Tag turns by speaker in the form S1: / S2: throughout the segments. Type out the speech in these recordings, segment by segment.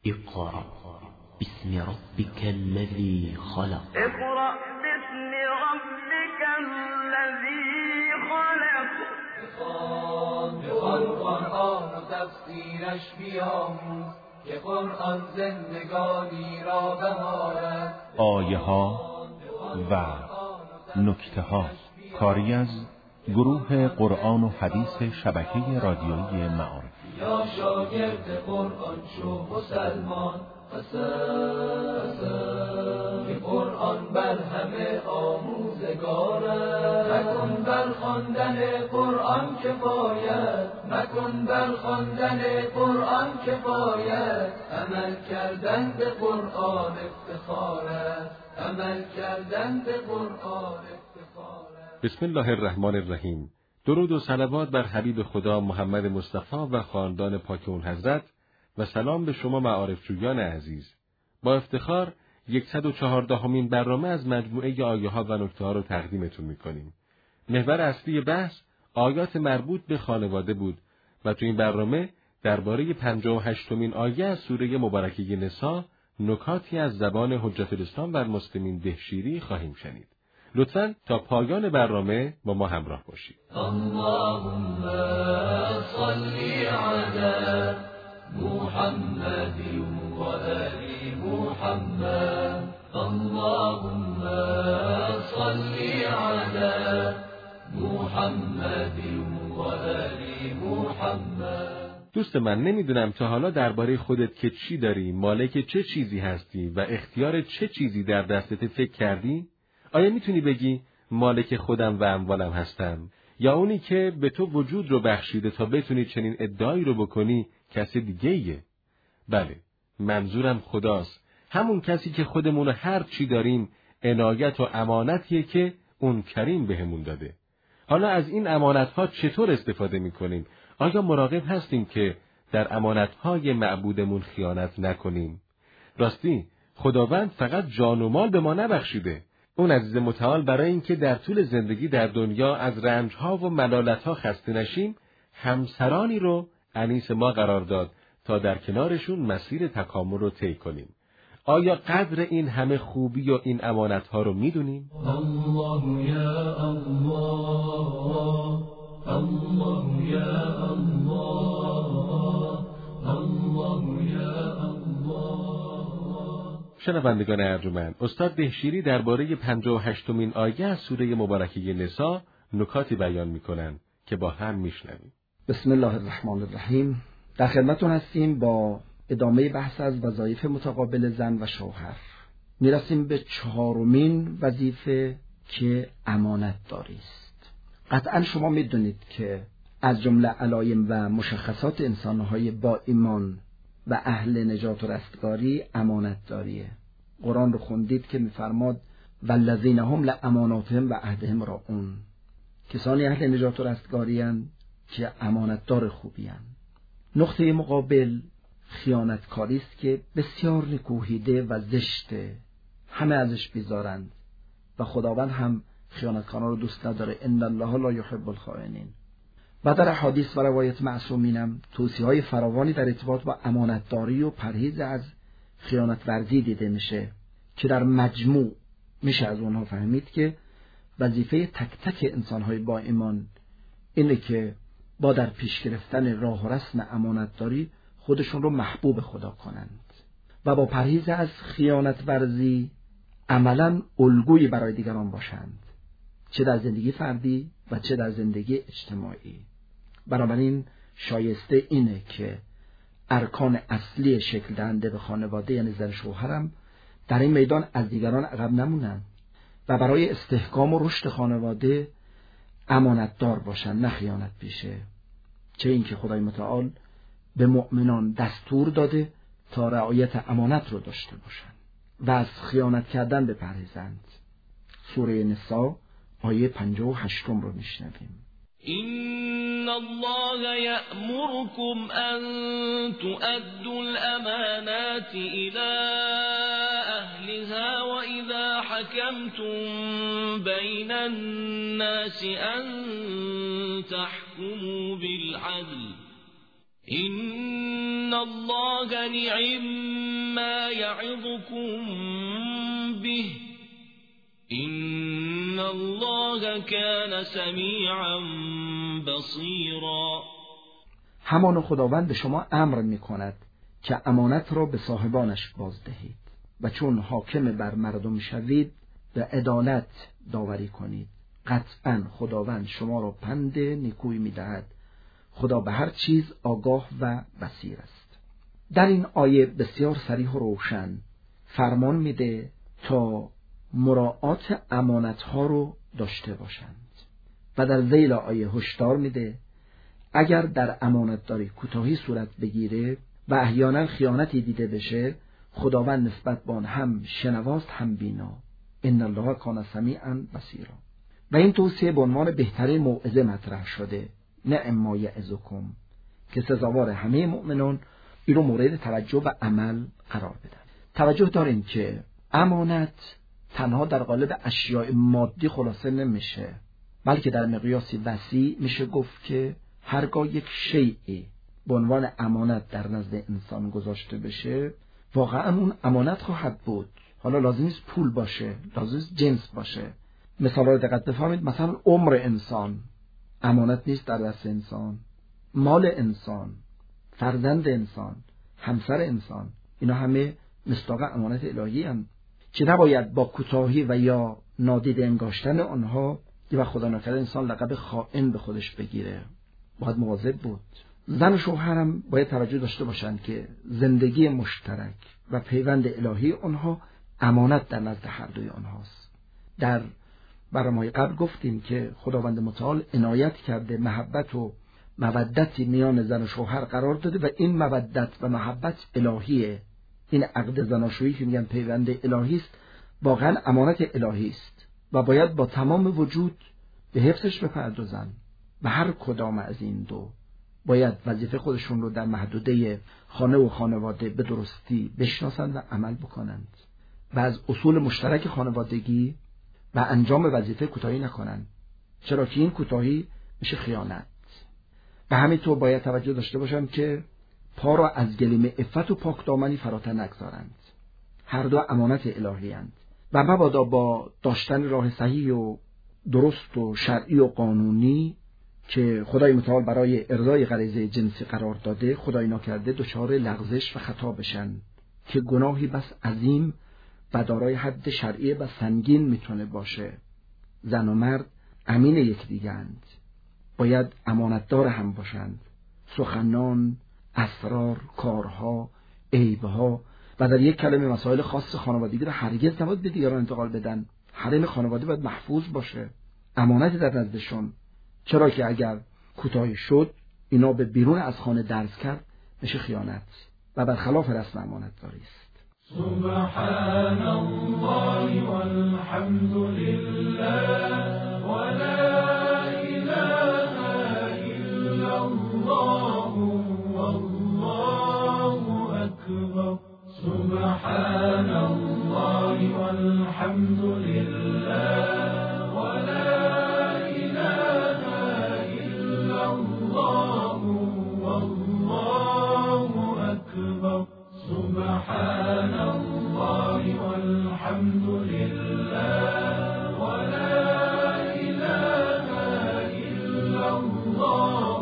S1: اقرأ باسم ربك الذي خلق.
S2: اقرأ باسم ربك الذی خلق.
S3: بخوان قرآن و تفسیرش بیاموز که قرآن زندگانی را بهارد.
S4: آیه ها و نکته ها کاری از گروه قرآن و حدیث شبکه رادیویی معارف.
S3: یا شاگرد قرآن شو مسلمان، قسم که قرآن بر همه آموزگارد. مکن بر خواندن قرآن کفایت، مکن بر خواندن قرآن کفایت. عمل کردن به قرآن افتخارت، عمل کردن به قرآن افتخارت.
S5: بسم الله الرحمن الرحیم. درود و صلوات بر حبیب خدا محمد مصطفی و خاندان پاک اون حضرت و سلام به شما معارفجویان عزیز. با افتخار 114مین برنامه از مجموعه آیه ها و نکته ها رو تقدیمتون میکنیم. محور اصلی بحث آیات مربوط به خانواده بود و تو این برنامه درباره 58مین آیه از سوره مبارکه نساء نکاتی از زبان حجت الاسلام و المسلمین دهشیری خواهیم شنید. لطفاً تا پایان برنامه با ما همراه باشید.
S3: اللهم صل علی محمد و آل محمد. اللهم صل علی محمد و آل محمد.
S5: دوست من، نمیدونم تا حالا درباره خودت که چی داری، مالک چه چیزی هستی و اختیار چه چیزی در دستت فکر کردی؟ آیا میتونی بگی مالک خودم و اموالم هستم؟ یا اونی که به تو وجود رو بخشیده تا بتونی چنین ادعایی رو بکنی کسی دیگه ایه؟ بله، منظورم خداست. همون کسی که خودمون هر چی داریم عنایت و امانتیه که اون کریم بهمون داده. حالا از این امانتها چطور استفاده میکنیم؟ آیا مراقب هستیم که در امانتهای معبودمون خیانت نکنیم؟ راستی خداوند فقط جان و مال به ما نبخشیده. اون عزیز متعال برای اینکه در طول زندگی در دنیا از رنجها و ملالتها خسته نشیم، همسرانی رو انیس ما قرار داد تا در کنارشون مسیر تکامل رو طی کنیم. آیا قدر این همه خوبی و این امانتها رو میدونیم؟
S3: الله یا الله، الله یا الله، الله یا الله.
S5: شنوندگان ارجمند، استاد دهشیری درباره 58مین آیه از سوره مبارکه نساء نکاتی بیان میکنند که با هم میشنویم.
S6: بسم الله الرحمن الرحیم. در خدمتتون هستیم با ادامه بحث از وظایف متقابل زن و شوهر. میرسیم به 4مین وظیفه که امانتداری است. قطعا شما میدونید که از جمله علایم و مشخصات انسانهای با ایمان و اهل نجات و رستگاری امانتداریه. قرآن رو خوندید که میفرماد والذین هم لاماناتهم و عهدهم راعون. کسانی اهل نجات و رستگاری هستند که امانتدار خوبی هستند. نقطه مقابل خیانتکاری است که بسیار نکوهیده و زشته، همه ازش بیزارند و خداوند هم خیانتکاران رو دوست نداره. ان الله لا یحب الخائنین. و در حدیث و روایت معصومینم توصیه‌های فراوانی در ارتباط با امانتداری و پرهیز از خیانت ورزی دیده میشه که در مجموع میشه از اونها فهمید که وظیفه تک تک انسان‌های با ایمان اینه که با در پیش گرفتن راه و رسم امانتداری خودشون رو محبوب خدا کنند و با پرهیز از خیانت ورزی عملاً الگویی برای دیگران باشند، چه در زندگی فردی و چه در زندگی اجتماعی. بنابراین شایسته اینه که ارکان اصلی شکل دهنده به خانواده یعنی زن شوهرم در این میدان از دیگران عقب نمونند و برای استحکام و رشد خانواده امانتدار باشند، نه خیانت پیشه. چه اینکه خدای متعال به مؤمنان دستور داده تا رعایت امانت رو داشته باشند و از خیانت کردن بپرهیزند. سوره نساء آیه 58 رو میشنویم.
S2: إن الله يأمركم أن تؤدوا الأمانات إلى أهلها وإذا حكمتم بين الناس أن تحكموا بالعدل إن الله نعم ما يعظكم به إن الله كان سمیعا بصیرا.
S6: همان خداوند به شما امر می کند که امانت را به صاحبانش بازدهید و چون حاکم بر مردم شوید به عدالت داوری کنید. قطعا خداوند شما را پند نیکویی می دهد. خدا به هر چیز آگاه و بصیر است. در این آیه بسیار صریح و روشن فرمان میده تا مراعات امانت‌ها رو داشته باشند و در ذیل آیه هشدار میده اگر در امانتداری کوتاهی صورت بگیره و احیانا خیانتی دیده بشه، خداوند نسبت به آن هم شنواست هم بینا. ان الله کان سمیعا بصیرا. و این توصیه به عنوان بهترین موعظه مطرح شده، نعم ما یعظکم، که سزاوار همه مؤمنان اینو مورد توجه و عمل قرار بدن. توجه داریم که امانت تنها در قالب اشیاء مادی خلاصه نمیشه، بلکه در مقیاسی وسیع میشه گفت که هرگاه یک شیئی به عنوان امانت در نزد انسان گذاشته بشه، واقعا اون امانت خواهد بود. حالا لازم نیست پول باشه، لازم نیست جنس باشه. مثلا رو دقت بفهمید، مثلا عمر انسان امانت نیست در دست انسان، مال انسان، فرزند انسان، همسر انسان، اینا همه مصداق امانت الهی هستند که نباید با کوتاهی و یا نادیده انگاشتن آنها و خدا نکرده انسان لقب خائن به خودش بگیره. باید مواظب بود. زن و شوهرم باید توجه داشته باشند که زندگی مشترک و پیوند الهی آنها امانت در نزد هر دوی آنهاست. در برنامه‌های قبل گفتیم که خداوند متعال عنایت کرده محبت و مودتی میان زن و شوهر قرار داده و این مودت و محبت الهیه. این عقد زناشویی که میگن پیوند الهی است، واقعا امانت الهی است و باید با تمام وجود به حفظش بپردازن و هر کدام از این دو باید وظیفه خودشون رو در محدوده خانه و خانواده به درستی بشناسند و عمل بکنند و از اصول مشترک خانوادگی و انجام وظیفه کوتاهی نکنند، چرا که این کوتاهی میشه خیانت. و همینطور باید توجه داشته باشند که پا را از گلیم عفت و پاک دامنی فراتر نگذارند. هر دو امانت الهی اند و مبادا با داشتن راه صحیح و درست و شرعی و قانونی که خدای متعال برای ارضای غریزه جنسی قرار داده، خدای ناکرده دچار لغزش و خطا بشن که گناهی بس عظیم و دارای حد شرعی و سنگین میتونه باشه. زن و مرد امین یکدیگرند، باید امانتدار هم باشند. سخنان، اسرار، کارها، عیبها و در یک کلمه مسائل خاص خانوادگی را هرگز نباید به دیگران انتقال بدن. حریم خانواده باید محفوظ باشه، امانت در نزدشون، چرا که اگر کوتاهی شد اینا به بیرون از خانه درز کرد میشه خیانت و برخلاف رسم امانتداری است.
S3: سبحان الله والحمد لله ولا اله الا الله والله اکبر. سبحان الله والحمد لله ولا اله الا الله والله اکبر. سبحان الله والحمد لله ولا اله الا الله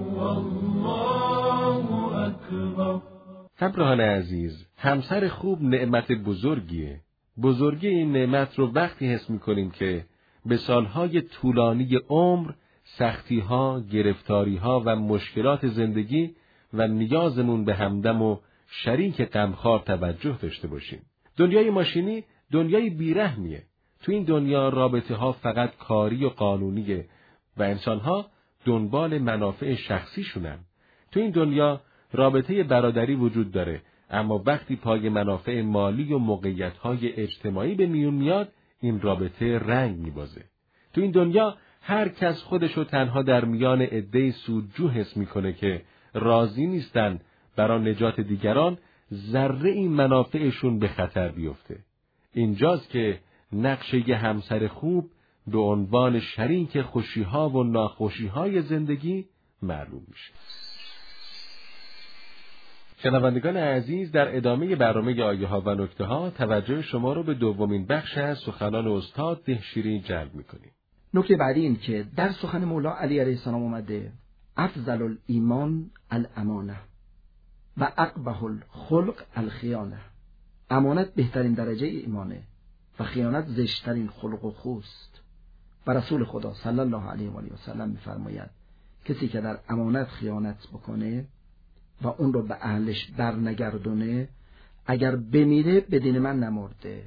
S3: والله اکبر.
S5: همراهان عزیز، همسر خوب نعمت بزرگیه. بزرگی این نعمت رو وقتی حس می‌کنیم که به سالهای طولانی عمر سختی‌ها، گرفتاری‌ها و مشکلات زندگی و نیازمون به همدم و شریک غمخوار توجه داشته باشیم. دنیای ماشینی دنیای بیرحمیه. تو این دنیا رابطه‌ها فقط کاری و قانونیه و انسان‌ها دنبال منافع شخصیشونن. تو این دنیا رابطه برادری وجود داره، اما وقتی پای منافع مالی و موقعیت‌های اجتماعی به میون میاد، این رابطه رنگ می‌بازه. تو این دنیا هر کس خودشو تنها در میان عده‌ای سودجو حس می‌کنه که راضی نیستن برای نجات دیگران ذره این منافعشون به خطر بیفته. اینجاست که نقش یه همسر خوب به عنوان شریک خوشی‌ها و ناخوشی‌های زندگی معلوم میشه. شنوندگان عزیز، در ادامه برنامه آیه‌ها و نکته‌ها توجه شما رو به دومین بخش از سخنان استاد دهشیری جلب می‌کنیم.
S6: نکته بعدی این که در سخن مولا علی علیه السلام اومده افضل الایمان الامانه و اقبح الخلق الخیانه. امانت بهترین درجه ایمانه و خیانت زشترین خلق و خوست. و رسول خدا صلی الله علیه و آله و سلم می‌فرماید کسی که در امانت خیانت بکنه و اون رو به اهلش برنگردونه، اگر بمیره به دین من نمرده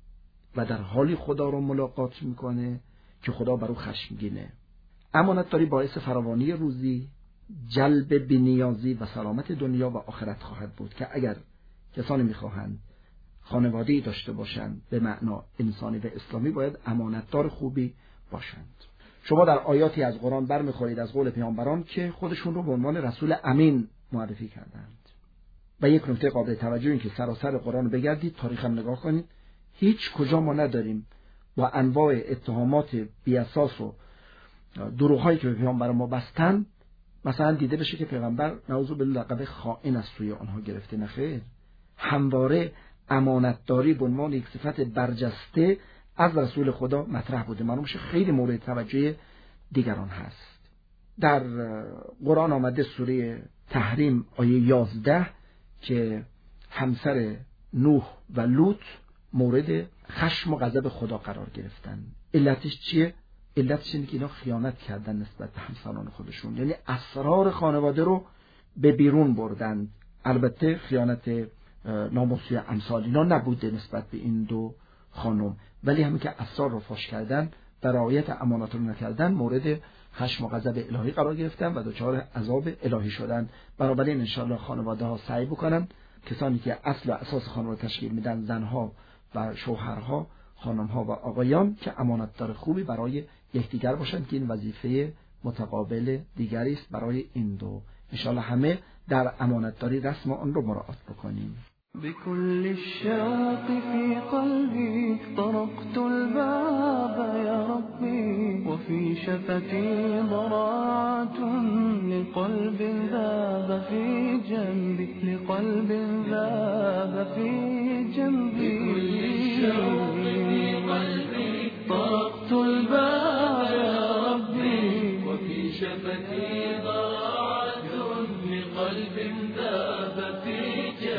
S6: و در حالی خدا رو ملاقات میکنه که خدا بر او خشمگینه. امانت داری باعث فراوانی روزی، جلب بی‌نیازی و سلامت دنیا و آخرت خواهد بود که اگر کسانی میخواهند خانواده‌ای داشته باشند به معنا انسانی و اسلامی باید امانتدار خوبی باشند. شما در آیاتی از قرآن برمیخورید از قول پیامبران که خودشون رو به عنوان رسول امین معرفی کردند. و یک نکته قابل توجه این که سراسر قرآن بگردید، تاریخ هم نگاه کنید، هیچ کجا ما نداریم با انواع اتهامات بی اساس و دروغ‌هایی که به پیامبر ما بستن مثلا دیده بشه که پیغمبر نعوذ بالله لقب خائن از سوی آنها گرفته. نخیر، همواره امانتداری به عنوان یک صفت برجسته از رسول خدا مطرح بوده. معلوم میشه خیلی مورد توجه دیگران هست. در قرآن آمده سوره تحریم آیه 11 که همسر نوح و لوط مورد خشم و غضب خدا قرار گرفتن. علتش چیه؟ علتش اینه که اینا خیانت کردن نسبت به همسران خودشون، یعنی اسرار خانواده رو به بیرون بردن. البته خیانت ناموسی امثال اینا نبوده نسبت به این دو خانم، ولی همین که اسرار رو فاش کردن و رعایت امانات رو نکردن مورد خشم و غضب الهی قرار گرفتن و دچار عذاب الهی شدن. بنابراین انشاءالله خانواده ها سعی بکنن، کسانی که اصل و اساس خانواده تشکیل میدن، زنها و شوهرها، خانمها و آقایان، که امانتدار خوبی برای یکدیگر باشند که این وظیفه متقابل دیگری است برای این دو. انشاءالله همه در امانتداری رسم آن رو مراعات بکنیم.
S3: بكل الشوق في قلبي طرقت الباب يا ربي وفي شفتي ضراعة لقلب ذاب في جنبي لقلب ذاب في جنبي بكل الشوق في قلبي طرقت الباب يا ربي وفي شفتي ضراعة لقلب ذاب في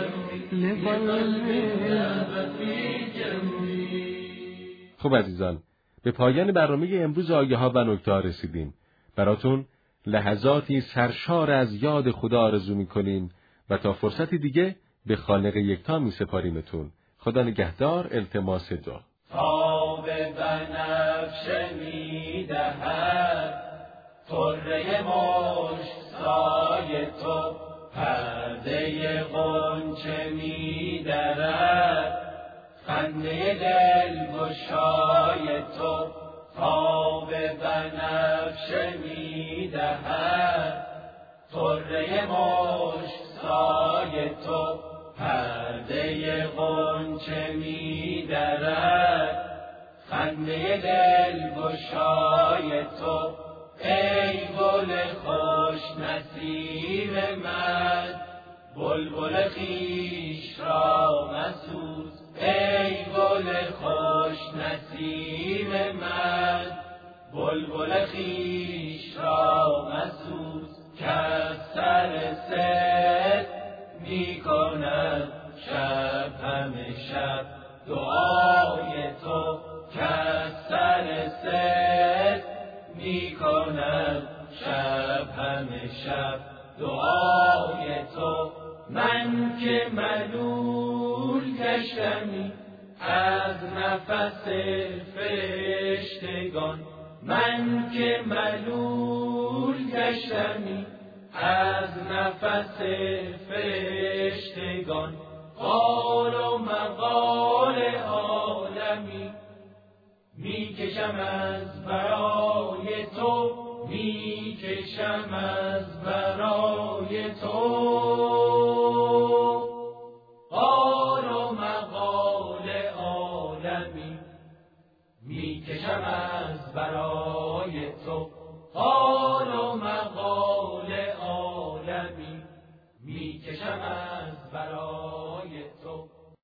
S5: خب عزیزان، به پایان برنامه امروز آیه‌ها و نکته‌ها رسیدیم. براتون لحظاتی سرشار از یاد خدا آرزو می‌کنیم و تا فرصتی دیگه به خالق یکتا می‌سپاریمتون. خدا نگهدار. التماس دعا.
S3: تاب بنفشه می‌دهد طره مشک سایه تو، پرده غنچه می‌درد خنده دلگشای تو. تاب بنفشه می‌دهد طره مشک سایه تو، پرده غنچه می‌درد خنده دلگشای تو. ای گل خوش نسیم من بلبل خویش را مسوز. ای گل خوش نسیم من بلبل خویش را مسوز. که از سر صد می کند شب همه شب دعای تو. که از سر صد می کند شب همه شب دعای تو. من که ملول گشتمی از نفس فرشتگان، من که ملول گشتمی از نفس فرشتگان. قال و مقال عالمی میکشم از برای تو، میکشم از برای تو. قال و مقال عالمی میکشم از برای تو.